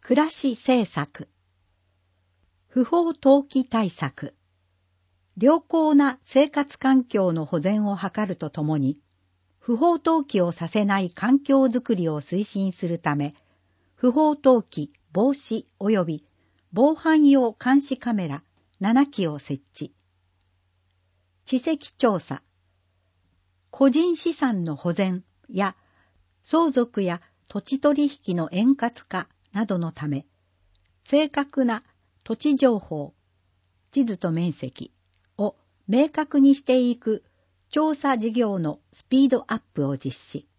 暮らし政策、不法投棄対策、良好な生活環境の保全を図るとともに、不法投棄をさせない環境づくりを推進するため、不法投棄防止及び防犯用監視カメラ7基を設置。地籍調査、個人資産の保全や相続や土地取引の円滑化などのため、正確な土地情報、地図と面積を明確にしていく調査事業のスピードアップを実施。